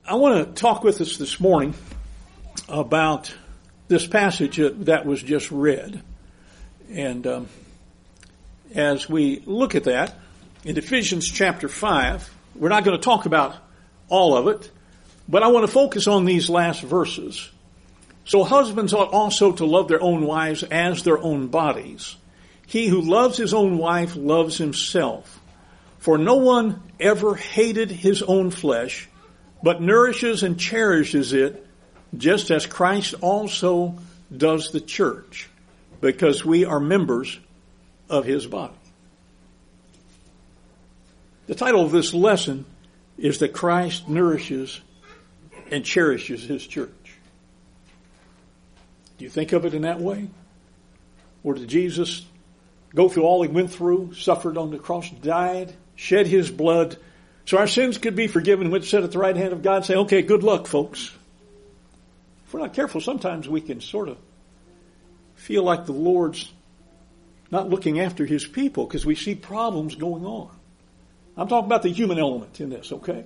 I want to talk with us this morning about this passage that was just read. And as we look at that, in Ephesians chapter 5, we're not going to talk about all of it, but I want to focus on these last verses. So husbands ought also to love their own wives as their own bodies. He who loves his own wife loves himself. For no one ever hated his own flesh, but nourishes and cherishes it, just as Christ also does the church, because we are members of his body. The title of this lesson is that Christ nourishes and cherishes his church. Do you think of it in that way? Or did Jesus go through all he went through, suffered on the cross, died, shed his blood, so our sins could be forgiven, went to sit at the right hand of God and say, okay, good luck, folks. If we're not careful, sometimes we can sort of feel like the Lord's not looking after his people because we see problems going on. I'm talking about the human element in this, okay?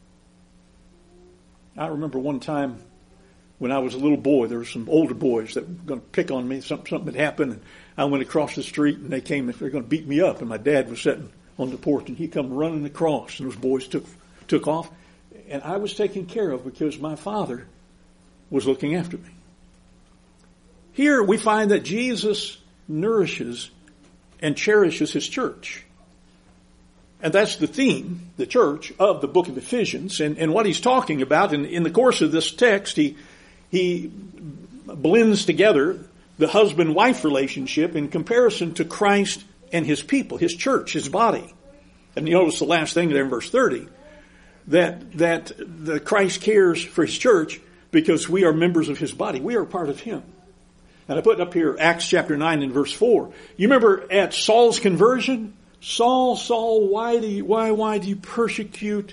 I remember one time when I was a little boy, there were some older boys that were going to pick on me. Something had happened, and I went across the street, and they came, they were going to beat me up, and my dad was sitting on the porch, and he come running across, and those boys took off, and I was taken care of because my father was looking after me. Here we find that Jesus nourishes and cherishes his church. And that's the theme, the church, of the book of Ephesians. And what he's talking about, in the course of this text, he blends together the husband-wife relationship in comparison to Christ and his people, his church, his body. And you notice the last thing there in verse 30, that the Christ cares for his church because we are members of his body. We are part of him. And I put up here Acts chapter 9 and verse 4. You remember at Saul's conversion? Saul, Saul, why do you persecute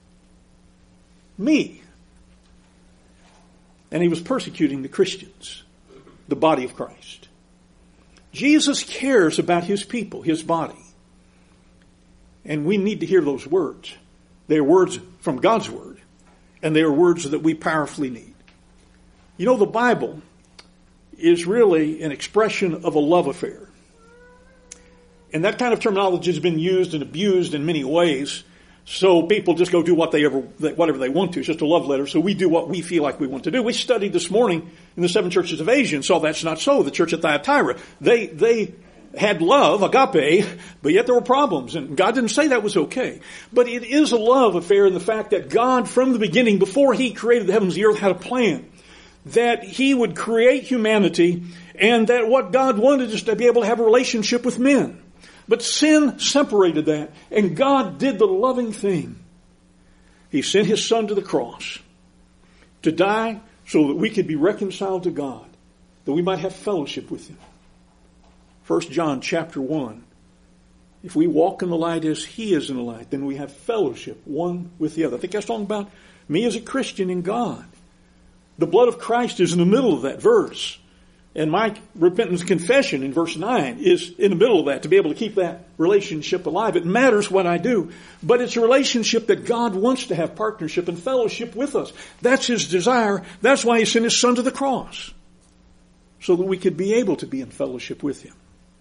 me? And he was persecuting the Christians, the body of Christ. Jesus cares about his people, his body. And we need to hear those words. They are words from God's word, and they are words that we powerfully need. You know, the Bible is really an expression of a love affair. And that kind of terminology has been used and abused in many ways. So people just go do whatever they want to. It's just a love letter. So we do what we feel like we want to do. We studied this morning in the 7 churches of Asia and saw that's not so. The church at Thyatira, they had love, agape, but yet there were problems. And God didn't say that was okay. But it is a love affair in the fact that God, from the beginning, before he created the heavens and the earth, had a plan that he would create humanity, and that what God wanted is to be able to have a relationship with men. But sin separated that, and God did the loving thing. He sent his son to the cross to die so that we could be reconciled to God, that we might have fellowship with him. 1 John chapter 1. If we walk in the light as he is in the light, then we have fellowship one with the other. I think that's talking about me as a Christian in God. The blood of Christ is in the middle of that verse. And my repentance confession in verse 9 is in the middle of that, to be able to keep that relationship alive. It matters what I do, but it's a relationship that God wants to have partnership and fellowship with us. That's his desire. That's why he sent his son to the cross, so that we could be able to be in fellowship with him.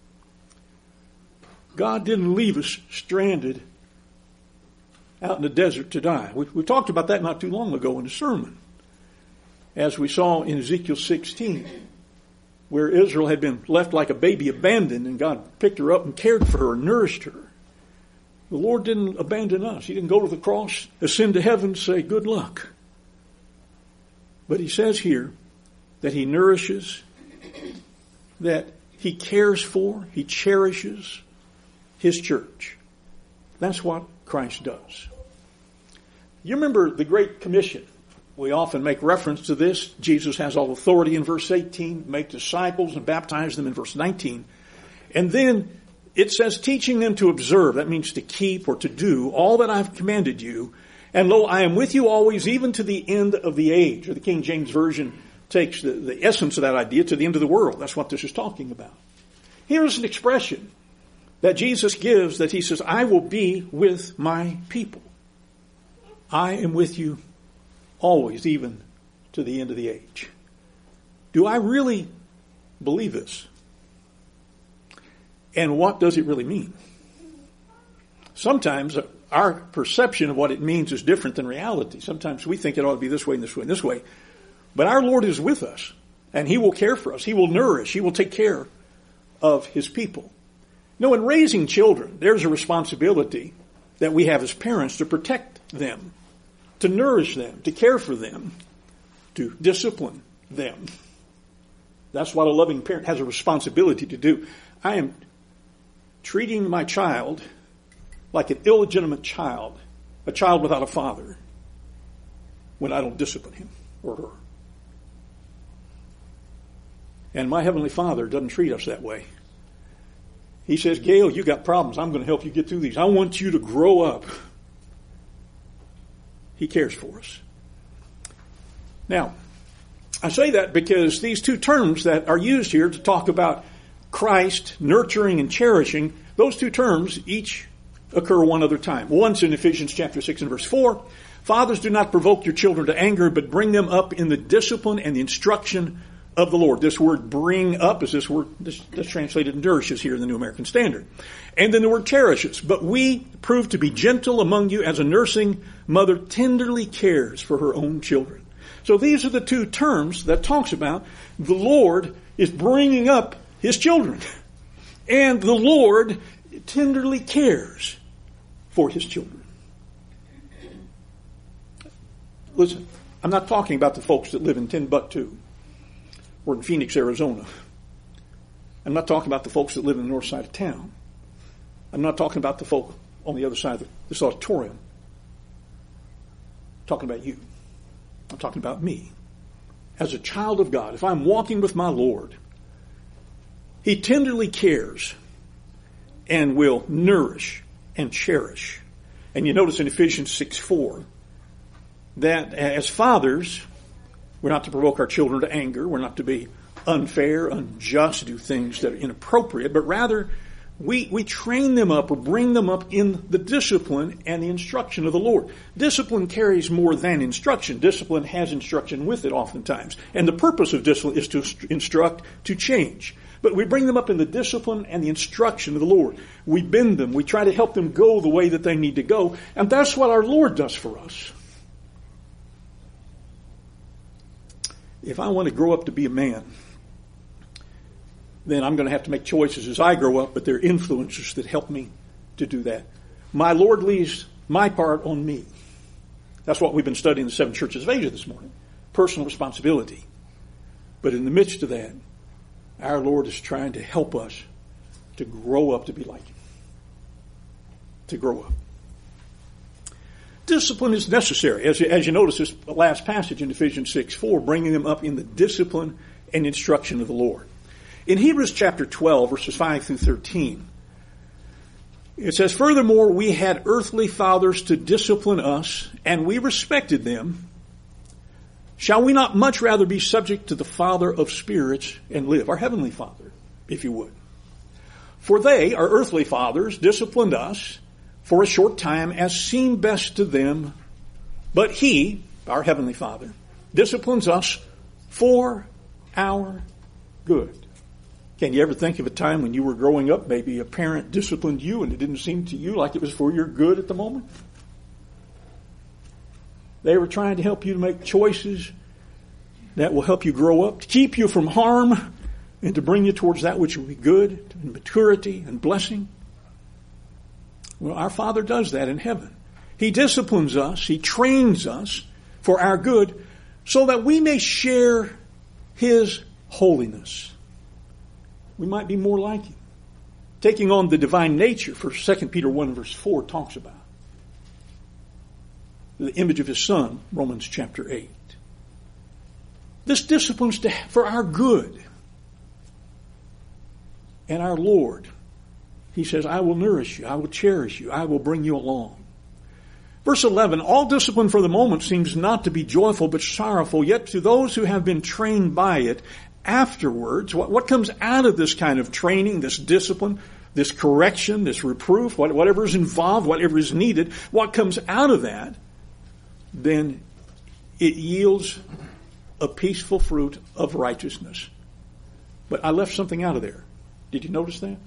God didn't leave us stranded out in the desert to die. We talked about that not too long ago in the sermon, as we saw in Ezekiel 16. Where Israel had been left like a baby abandoned, and God picked her up and cared for her and nourished her. The Lord didn't abandon us. He didn't go to the cross, ascend to heaven, and say, good luck. But he says here that he nourishes, that he cares for, he cherishes his church. That's what Christ does. You remember the Great Commission. We often make reference to this. Jesus has all authority in verse 18, make disciples and baptize them in verse 19. And then it says, teaching them to observe. That means to keep or to do all that I've commanded you. And lo, I am with you always, even to the end of the age. Or the King James Version takes the essence of that idea to the end of the world. That's what this is talking about. Here's an expression that Jesus gives, that he says, I will be with my people. I am with you always, even to the end of the age. Do I really believe this? And what does it really mean? Sometimes our perception of what it means is different than reality. Sometimes we think it ought to be this way and this way and this way. But our Lord is with us, and He will care for us. He will nourish. He will take care of His people. No, in raising children, there's a responsibility that we have as parents to protect them, to nourish them, to care for them, to discipline them. That's what a loving parent has a responsibility to do. I am treating my child like an illegitimate child, a child without a father, when I don't discipline him or her. And my Heavenly Father doesn't treat us that way. He says, Gail, you got problems. I'm going to help you get through these. I want you to grow up. He cares for us. Now, I say that because these two terms that are used here to talk about Christ, nurturing and cherishing, those two terms each occur one other time. Once in Ephesians chapter 6 and verse 4, fathers, do not provoke your children to anger, but bring them up in the discipline and the instruction of the Lord. This word bring up is this word that's translated nourishes here in the New American Standard. And then the word cherishes. But we prove to be gentle among you as a nursing mother tenderly cares for her own children. So these are the two terms that talks about the Lord is bringing up His children. And the Lord tenderly cares for His children. Listen, I'm not talking about the folks that live in Timbuktu or in Phoenix, Arizona. I'm not talking about the folks that live in the north side of town. I'm not talking about the folk on the other side of this auditorium. I'm talking about you. I'm talking about me. As a child of God, if I'm walking with my Lord, He tenderly cares and will nourish and cherish. And you notice in Ephesians 6:4 that as fathers, we're not to provoke our children to anger. We're not to be unfair, unjust, do things that are inappropriate, but rather we train them up or bring them up in the discipline and the instruction of the Lord. Discipline carries more than instruction. Discipline has instruction with it oftentimes. And the purpose of discipline is to instruct, to change. But we bring them up in the discipline and the instruction of the Lord. We bend them. We try to help them go the way that they need to go. And that's what our Lord does for us. If I want to grow up to be a man, then I'm going to have to make choices as I grow up, but there are influencers that help me to do that. My Lord leaves my part on me. That's what we've been studying in the 7 churches of Asia this morning. Personal responsibility. But in the midst of that, our Lord is trying to help us to grow up to be like Him. To grow up. Discipline is necessary. As you notice this last passage in Ephesians 6:4, bringing them up in the discipline and instruction of the Lord. In Hebrews chapter 12, verses 5 through 13, it says, furthermore, we had earthly fathers to discipline us, and we respected them. Shall we not much rather be subject to the Father of spirits and live? Our Heavenly Father, if you would. For they, our earthly fathers, disciplined us for a short time as seemed best to them, but He, our Heavenly Father, disciplines us for our good. Can you ever think of a time when you were growing up, maybe a parent disciplined you and it didn't seem to you like it was for your good at the moment? They were trying to help you to make choices that will help you grow up, to keep you from harm, and to bring you towards that which will be good, and maturity and blessing. Well, our Father does that in heaven. He disciplines us, He trains us for our good, so that we may share His holiness. We might be more like Him. Taking on the divine nature, for 2 Peter 1 verse 4 talks about. The image of His Son, Romans chapter 8. This discipline's for our good. And our Lord, He says, I will nourish you, I will cherish you, I will bring you along. Verse 11, all discipline for the moment seems not to be joyful but sorrowful, yet to those who have been trained by it, afterwards, what comes out of this kind of training, this discipline, this correction, this reproof, whatever is involved, whatever is needed, what comes out of that, then it yields a peaceful fruit of righteousness. But I left something out of there. Did you notice that?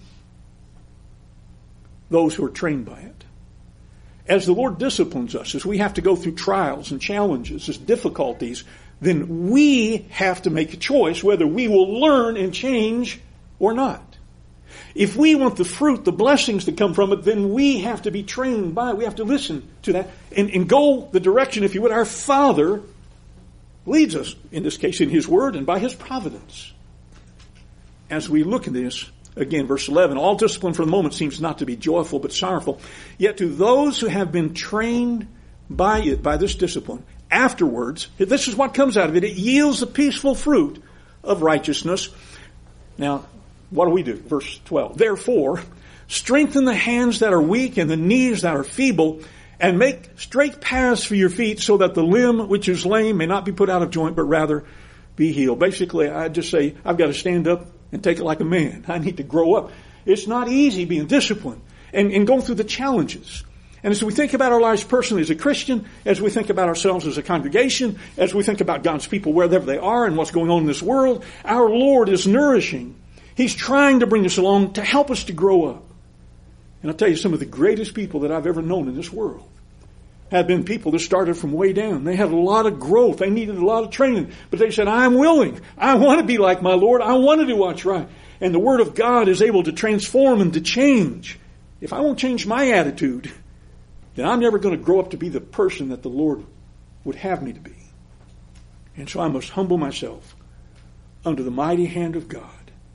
Those who are trained by it. As the Lord disciplines us, as we have to go through trials and challenges, as difficulties, then we have to make a choice whether we will learn and change or not. If we want the fruit, the blessings to come from it, then we have to be trained by it. We have to listen to that and go the direction, if you would, our Father leads us, in this case, in His Word and by His providence. As we look at this, again, verse 11, all discipline for the moment seems not to be joyful but sorrowful. Yet to those who have been trained by it, by this discipline, afterwards, this is what comes out of it. It yields the peaceful fruit of righteousness. Now, what do? Verse 12. Therefore, strengthen the hands that are weak and the knees that are feeble, and make straight paths for your feet, so that the limb which is lame may not be put out of joint, but rather be healed. Basically, I just say, I've got to stand up and take it like a man. I need to grow up. It's not easy being disciplined and going through the challenges. And as we think about our lives personally as a Christian, as we think about ourselves as a congregation, as we think about God's people wherever they are and what's going on in this world, our Lord is nourishing. He's trying to bring us along to help us to grow up. And I'll tell you, some of the greatest people that I've ever known in this world have been people that started from way down. They had a lot of growth. They needed a lot of training. But they said, I'm willing. I want to be like my Lord. I want to do what's right. And the Word of God is able to transform and to change. If I won't change my attitude, then I'm never going to grow up to be the person that the Lord would have me to be. And so I must humble myself under the mighty hand of God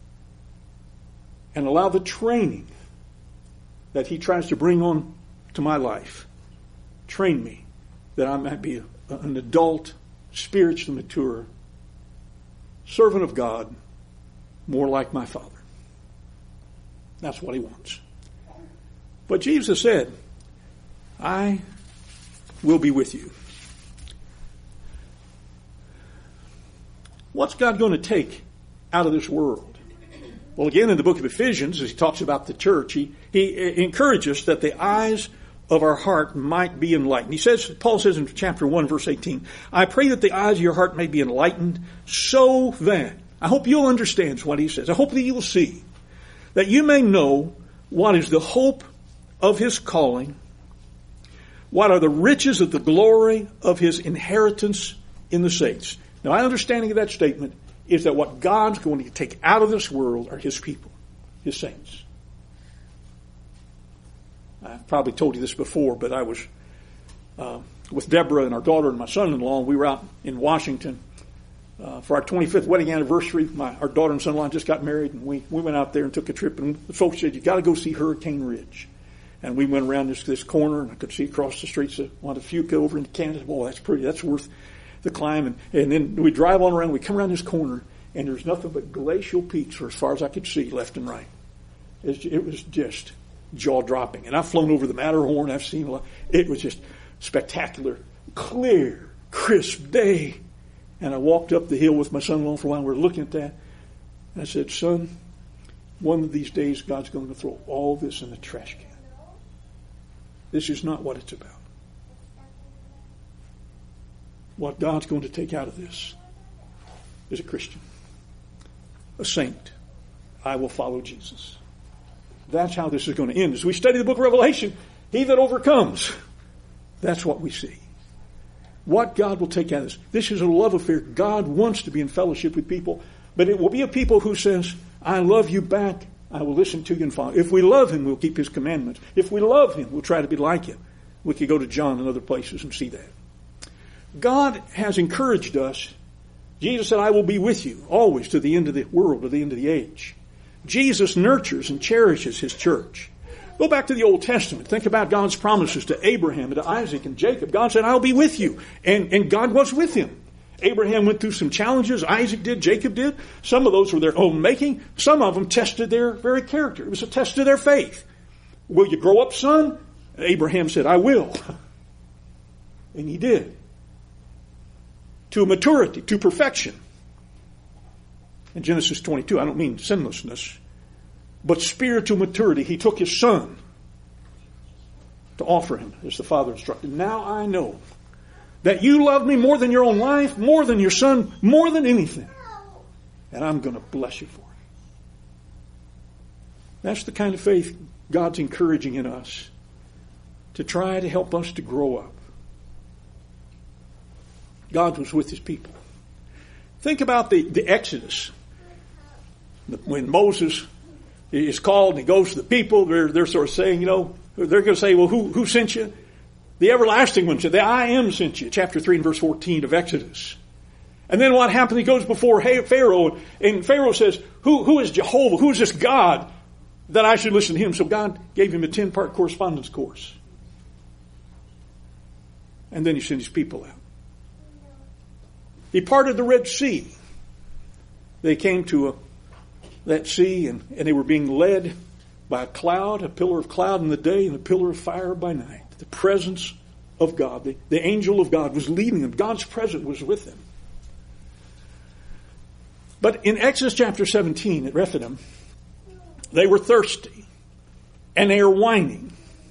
and allow the training that He tries to bring on to my life, train me that I might be an adult, spiritually mature, servant of God, more like my Father. That's what He wants. But Jesus said, I will be with you. What's God going to take out of this world? Well, again, in the book of Ephesians, as he talks about the church, he encourages us that the eyes of our heart might be enlightened. He says, Paul says in chapter 1, verse 18, I pray that the eyes of your heart may be enlightened, so that, I hope you'll understand what he says. I hope that you will see, that you may know what is the hope of His calling, what are the riches of the glory of His inheritance in the saints. Now, my understanding of that statement is that what God's going to take out of this world are His people, His saints. I've probably told you this before, but I was with Deborah and our daughter and my son-in-law, and we were out in Washington for our 25th wedding anniversary. Our daughter and son-in-law just got married, and we went out there and took a trip, and the folks said, you got to go see Hurricane Ridge. And we went around this corner, and I could see across the streets of Fuca over into Canada. Boy, that's pretty. That's worth the climb. And then we drive on around. We come around this corner, and there's nothing but glacial peaks for as far as I could see, left and right. It was just jaw-dropping. And I've flown over the Matterhorn. I've seen a lot. It was just spectacular, clear, crisp day. And I walked up the hill with my son-in-law for a while. We were looking at that. And I said, son, one of these days God's going to throw all this in the trash can. This is not what it's about. What God's going to take out of this is a Christian, a saint. I will follow Jesus. That's how this is going to end. As we study the book of Revelation, he that overcomes, that's what we see. What God will take out of this. This is a love affair. God wants to be in fellowship with people, but it will be a people who says, I love you back. I will listen to you and follow. If we love Him, we'll keep His commandments. If we love Him, we'll try to be like Him. We could go to John and other places and see that. God has encouraged us. Jesus said, I will be with you always to the end of the world, to the end of the age. Jesus nurtures and cherishes His church. Go back to the Old Testament. Think about God's promises to Abraham and to Isaac and Jacob. God said, I'll be with you. And God was with him. Abraham went through some challenges. Isaac did. Jacob did. Some of those were their own making. Some of them tested their very character. It was a test of their faith. Will you grow up, son? Abraham said, I will. And he did. To maturity, to perfection. In Genesis 22, I don't mean sinlessness, but spiritual maturity. He took his son to offer him as the Father instructed. Now I know that you love me more than your own life, more than your son, more than anything. And I'm going to bless you for it. That's the kind of faith God's encouraging in us to try to help us to grow up. God was with his people. Think about the Exodus. When Moses is called and he goes to the people, they're sort of saying, they're going to say, well, who sent you? The everlasting one said, the I am sent you. Chapter 3 and verse 14 of Exodus. And then what happened? He goes before Pharaoh, and Pharaoh says, who is Jehovah? Who is this God that I should listen to him? So God gave him a 10-part correspondence course. And then he sent his people out. He parted the Red Sea. They came to that sea, and they were being led by a cloud, a pillar of cloud in the day and a pillar of fire by night. The presence of God, the angel of God was leading them. God's presence was with them. But in Exodus chapter 17 at Rephidim, they were thirsty and they are whining.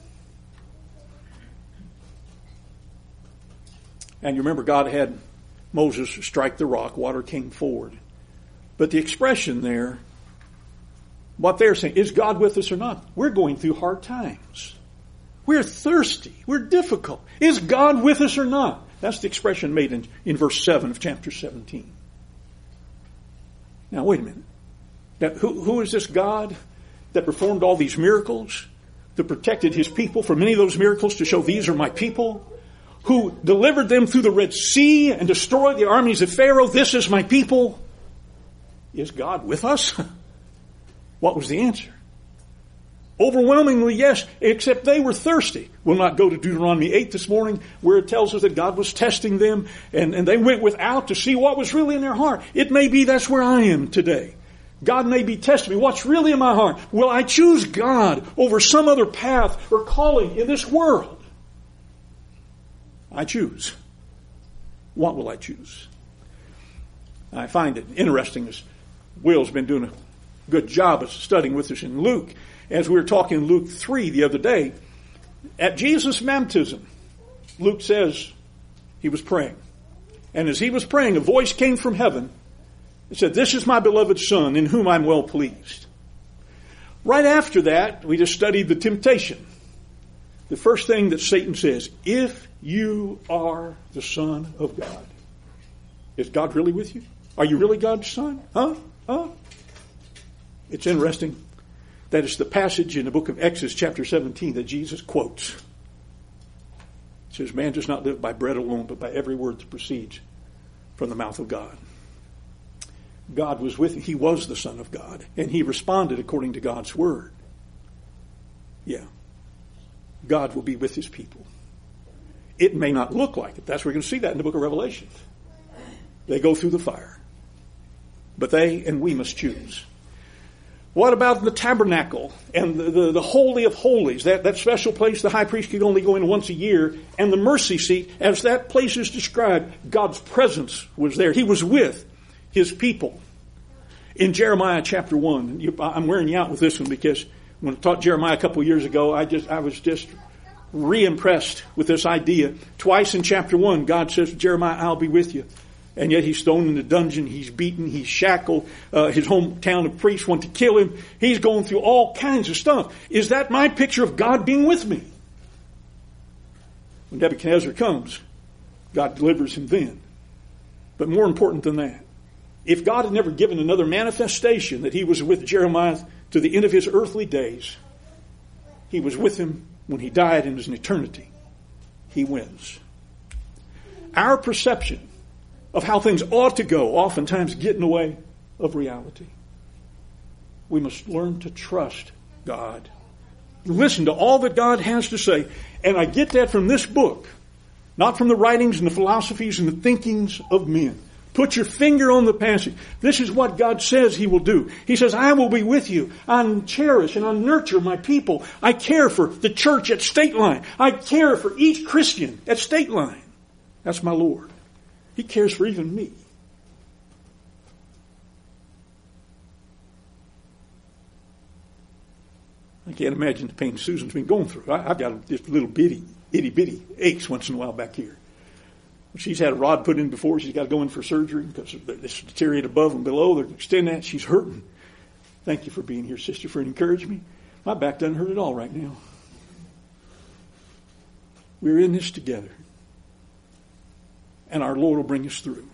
And you remember God had Moses strike the rock, water came forward. But the expression there, what they're saying, is God with us or not? We're going through hard times. We're thirsty. We're difficult. Is God with us or not? That's the expression made in verse 7 of chapter 17. Now, wait a minute. Now, who is this God that performed all these miracles, that protected his people from many of those miracles to show these are my people, who delivered them through the Red Sea and destroyed the armies of Pharaoh? This is my people. Is God with us? What was the answer? Overwhelmingly, yes, except they were thirsty. We'll not go to Deuteronomy 8 this morning, where it tells us that God was testing them, and they went without to see what was really in their heart. It may be that's where I am today. God may be testing me. What's really in my heart? Will I choose God over some other path or calling in this world? I choose. What will I choose? I find it interesting, as Will's been doing a good job of studying with us in Luke. As we were talking in Luke 3 the other day, at Jesus' baptism, Luke says he was praying. And as he was praying, a voice came from heaven. It said, "This is my beloved Son, in whom I'm well pleased." Right after that, we just studied the temptation. The first thing that Satan says, if you are the Son of God. Is God really with you? Are you really God's son? Huh? It's interesting that it's the passage in the book of Exodus chapter 17 that Jesus quotes. It says, man does not live by bread alone, but by every word that proceeds from the mouth of God. God was with him. He was the Son of God. And he responded according to God's word. Yeah. God will be with his people. It may not look like it. That's where we're going to see that in the book of Revelation. They go through the fire. But they and we must choose. What about the tabernacle and the Holy of Holies, that special place the high priest could only go in once a year, and the mercy seat? As that place is described, God's presence was there. He was with his people. In Jeremiah chapter 1, I'm wearing you out with this one because when I taught Jeremiah a couple of years ago, I was just re-impressed with this idea. Twice in chapter 1, God says to Jeremiah, I'll be with you. And yet he's thrown in the dungeon, he's beaten, he's shackled, his hometown of priests want to kill him. He's going through all kinds of stuff. Is that my picture of God being with me? When Nebuchadnezzar comes, God delivers him then. But more important than that, if God had never given another manifestation that he was with Jeremiah to the end of his earthly days, he was with him when he died and is in eternity. He wins. Our perception of how things ought to go oftentimes get in the way of reality. We must learn to trust God. Listen to all that God has to say. And I get that from this book, not from the writings and the philosophies and the thinkings of men. Put your finger on the passage. This is what God says he will do. He says, I will be with you. I cherish and I nurture my people. I care for the church at State Line. I care for each Christian at State Line. That's my Lord. He cares for even me. I can't imagine the pain Susan's been going through. I've got just little itty bitty aches once in a while back here. She's had a rod put in before. She's got to go in for surgery because it's deteriorated above and below. They're extending that. She's hurting. Thank you for being here, sister, for encouraging me. My back doesn't hurt at all right now. We're in this together. And our Lord will bring us through.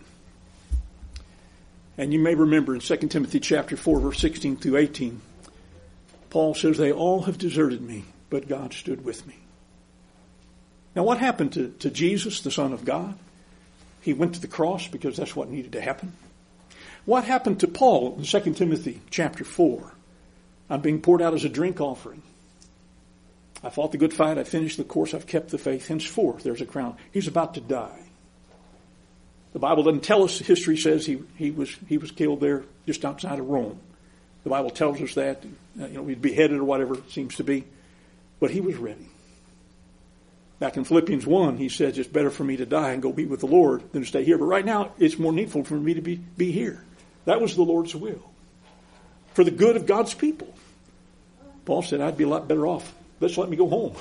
And you may remember in 2 Timothy chapter 4, verse 16 through 18, Paul says, they all have deserted me, but God stood with me. Now what happened to Jesus, the Son of God? He went to the cross because that's what needed to happen. What happened to Paul in 2 Timothy chapter 4? I'm being poured out as a drink offering. I fought the good fight. I finished the course. I've kept the faith. Henceforth, there's a crown. He's about to die. The Bible doesn't tell us. History says he was killed there just outside of Rome. The Bible tells us that. He's beheaded or whatever it seems to be. But he was ready. Back in Philippians 1, he says, it's better for me to die and go be with the Lord than to stay here. But right now, it's more needful for me to be here. That was the Lord's will. For the good of God's people. Paul said, I'd be a lot better off. Let's let me go home.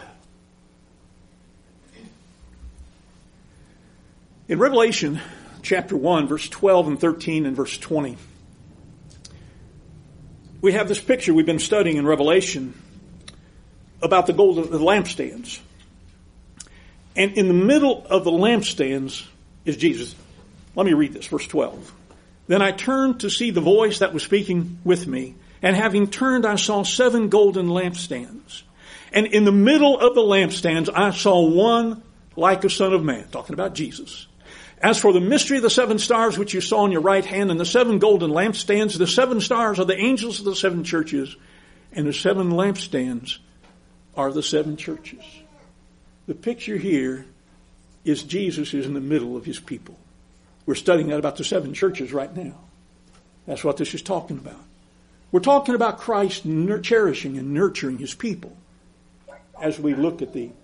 In Revelation chapter 1, verse 12 and 13 and verse 20, we have this picture we've been studying in Revelation about the golden lampstands. And in the middle of the lampstands is Jesus. Let me read this, verse 12. Then I turned to see the voice that was speaking with me, and having turned I saw 7 golden lampstands. And in the middle of the lampstands I saw one like a son of man, talking about Jesus. As for the mystery of the 7 stars which you saw in your right hand and the 7 golden lampstands, the 7 stars are the angels of the 7 churches, and the 7 lampstands are the 7 churches. The picture here is Jesus is in the middle of his people. We're studying that about the 7 churches right now. That's what this is talking about. We're talking about Christ cherishing and nurturing his people as we look at the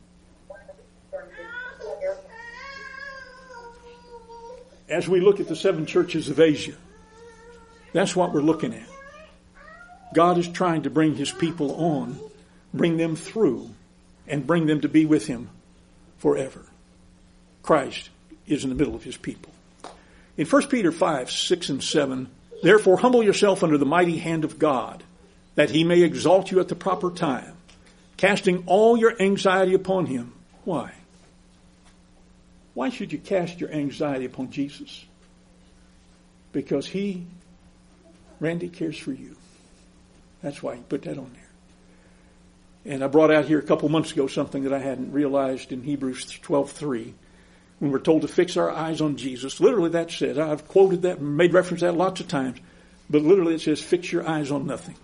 the 7 churches of Asia. That's what we're looking at. God is trying to bring his people on, bring them through, and bring them to be with him forever. Christ is in the middle of his people. In 1 Peter 5, 6 and 7, therefore humble yourself under the mighty hand of God, that he may exalt you at the proper time, casting all your anxiety upon him. Why? Why should you cast your anxiety upon Jesus? Because Randy cares for you. That's why he put that on there. And I brought out here a couple months ago something that I hadn't realized in Hebrews 12:3. When we're told to fix our eyes on Jesus, literally that says, I've quoted that, made reference to that lots of times, but literally it says, fix your eyes on nothing.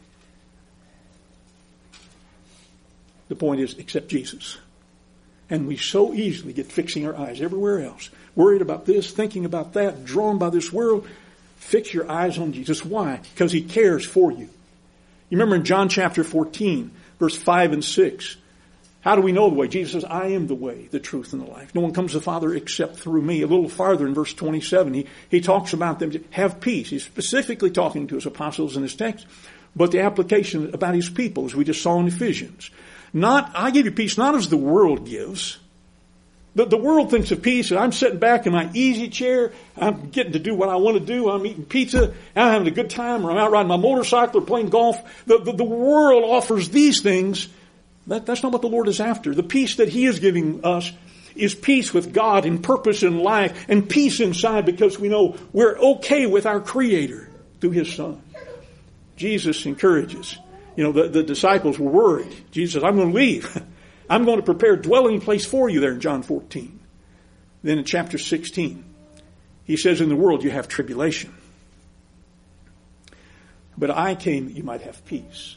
The point is, except Jesus. And we so easily get fixing our eyes everywhere else. Worried about this, thinking about that, drawn by this world. Fix your eyes on Jesus. Why? Because he cares for you. You remember in John chapter 14, verse 5 and 6. How do we know the way? Jesus says, I am the way, the truth, and the life. No one comes to the Father except through me. A little farther in verse 27, he talks about them to have peace. He's specifically talking to his apostles in his text, but the application about his people, as we just saw in Ephesians. I give you peace not as the world gives. The world thinks of peace, and I'm sitting back in my easy chair. I'm getting to do what I want to do. I'm eating pizza. I'm having a good time, or I'm out riding my motorcycle or playing golf. The world offers these things. That's not what the Lord is after. The peace that he is giving us is peace with God and purpose in life and peace inside because we know we're okay with our Creator through his Son. Jesus encourages. The disciples were worried. Jesus said, I'm going to leave. I'm going to prepare a dwelling place for you there in John 14. Then in chapter 16, he says, in the world you have tribulation. But I came that you might have peace.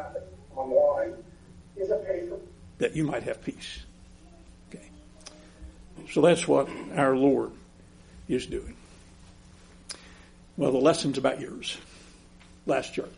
That you might have peace. Okay. So that's what our Lord is doing. Well, the lesson's about yours. Last chart.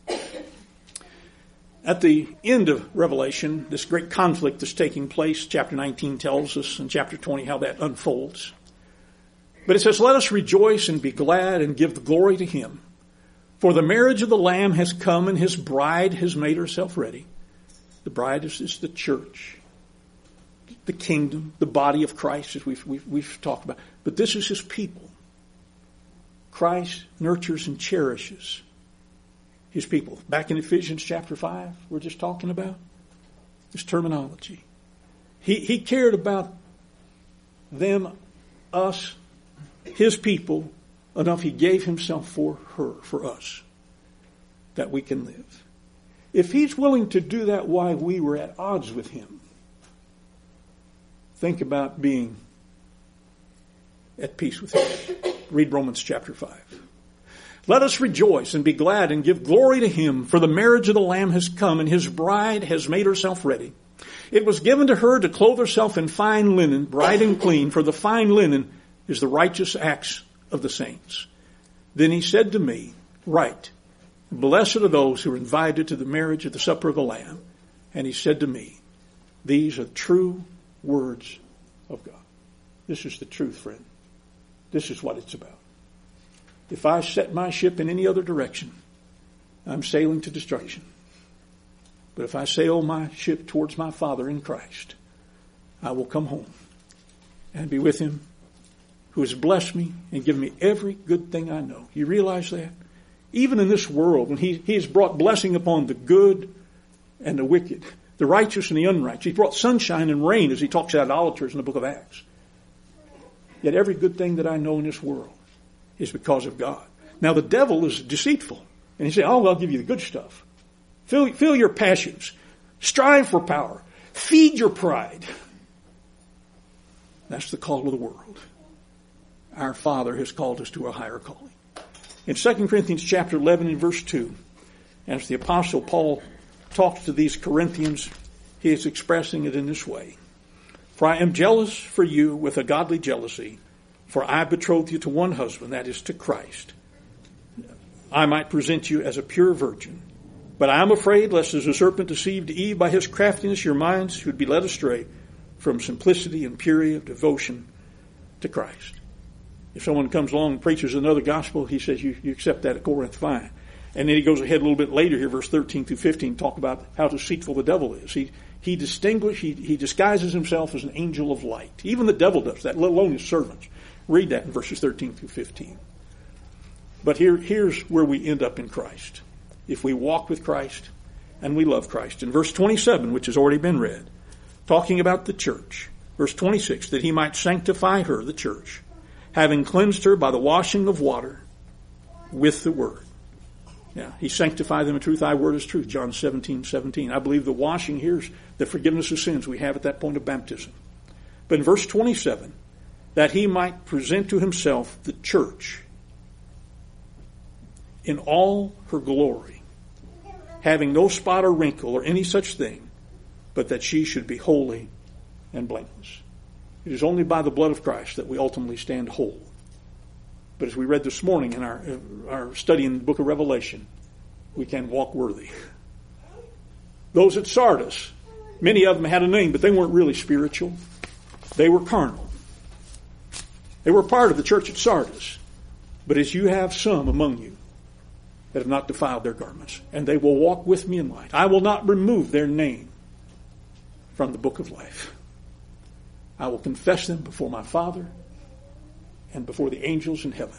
At the end of Revelation, this great conflict that's taking place, chapter 19 tells us, and chapter 20 how that unfolds. But it says, let us rejoice and be glad and give the glory to him. For the marriage of the Lamb has come and his bride has made herself ready. The bride is the church, the kingdom, the body of Christ, as we've talked about. But this is his people. Christ nurtures and cherishes his people. Back in Ephesians chapter 5, we're just talking about this terminology. He cared about them, us, his people, enough he gave himself for her, for us, that we can live. If he's willing to do that while we were at odds with him, think about being at peace with him. Read Romans chapter 5. Let us rejoice and be glad and give glory to him, for the marriage of the Lamb has come, and his bride has made herself ready. It was given to her to clothe herself in fine linen, bright and clean, for the fine linen is the righteous acts of the saints. Then he said to me, Write, blessed are those who are invited to the marriage of the supper of the Lamb. And he said to me, These are true words of God. This is the truth, friend. This is what it's about. If I set my ship in any other direction, I'm sailing to destruction. But if I sail my ship towards my Father in Christ, I will come home and be with him, who has blessed me and given me every good thing I know. You realize that? Even in this world, when he has brought blessing upon the good and the wicked, the righteous and the unrighteous. He's brought sunshine and rain, as he talks about idolaters in the book of Acts. Yet every good thing that I know in this world is because of God. Now the devil is deceitful. And he says, oh, I'll give you the good stuff. Fill your passions. Strive for power. Feed your pride. That's the call of the world. Our Father has called us to a higher calling. In 2 Corinthians chapter 11 and verse 2, as the Apostle Paul talks to these Corinthians, he is expressing it in this way. For I am jealous for you with a godly jealousy, for I betrothed you to one husband, that is to Christ. I might present you as a pure virgin. But I am afraid lest as the serpent deceived Eve by his craftiness, your minds should be led astray from simplicity and purity of devotion to Christ. If someone comes along and preaches another gospel, he says, you accept that at Corinth, fine. And then he goes ahead a little bit later here, verse 13 through 15, talk about how deceitful the devil is. He disguises himself as an angel of light. Even the devil does that, let alone his servants. Read that in verses 13 through 15. But here's where we end up in Christ. If we walk with Christ and we love Christ. In verse 27, which has already been read, talking about the church. Verse 26, that he might sanctify her, the church, having cleansed her by the washing of water with the word. Yeah, he sanctified them in truth. Thy word is truth. John 17:17. I believe the washing here is the forgiveness of sins we have at that point of baptism. But in verse 27, that he might present to himself the church in all her glory, having no spot or wrinkle or any such thing, but that she should be holy and blameless. It is only by the blood of Christ that we ultimately stand whole. But as we read this morning in our study in the book of Revelation, we can walk worthy. Those at Sardis, many of them had a name, but they weren't really spiritual. They were carnal. They were part of the church at Sardis. But as you have some among you that have not defiled their garments, and they will walk with me in light, I will not remove their name from the book of life. I will confess them before my Father and before the angels in heaven.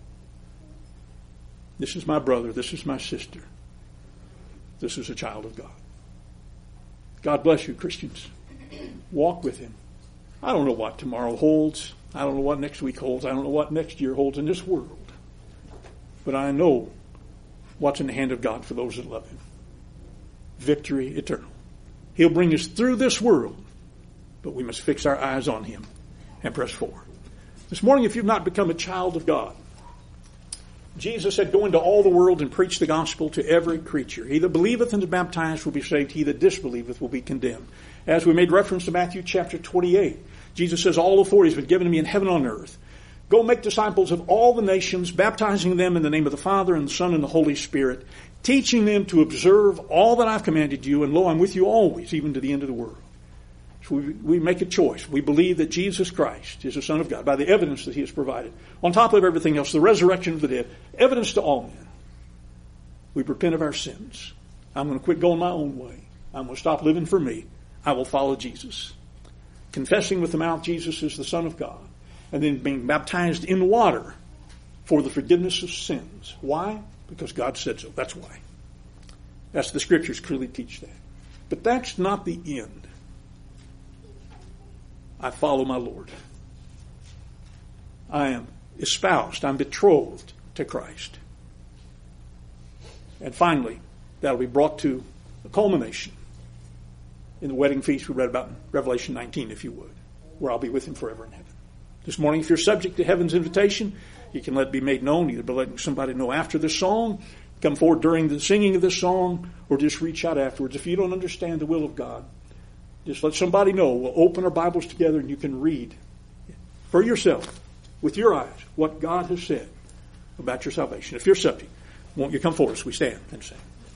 This is my brother. This is my sister. This is a child of God. God bless you, Christians. Walk with him. I don't know what tomorrow holds. I don't know what next week holds. I don't know what next year holds in this world. But I know what's in the hand of God for those that love him. Victory eternal. He'll bring us through this world, but we must fix our eyes on him and press forward. This morning, if you've not become a child of God, Jesus said, go into all the world and preach the gospel to every creature. He that believeth and is baptized will be saved. He that disbelieveth will be condemned. As we made reference to Matthew chapter 28, Jesus says, all authority has been given to me in heaven and on earth. Go make disciples of all the nations, baptizing them in the name of the Father and the Son and the Holy Spirit, teaching them to observe all that I've commanded you, and lo, I'm with you always, even to the end of the world. So we make a choice. We believe that Jesus Christ is the Son of God by the evidence that he has provided. On top of everything else, the resurrection of the dead, evidence to all men. We repent of our sins. I'm going to quit going my own way. I'm going to stop living for me. I will follow Jesus. Confessing with the mouth Jesus is the Son of God and then being baptized in water for the forgiveness of sins. Why? Because God said so. That's why. That's the Scriptures clearly teach that. But that's not the end. I follow my Lord. I am espoused. I'm betrothed to Christ. And finally, that'll be brought to a culmination in the wedding feast we read about in Revelation 19, if you would, where I'll be with him forever in heaven. This morning, if you're subject to heaven's invitation, you can let it be made known, either by letting somebody know after this song, come forward during the singing of this song, or just reach out afterwards. If you don't understand the will of God, just let somebody know. We'll open our Bibles together and you can read for yourself, with your eyes, what God has said about your salvation. If you're subject, won't you come forward as we stand and sing?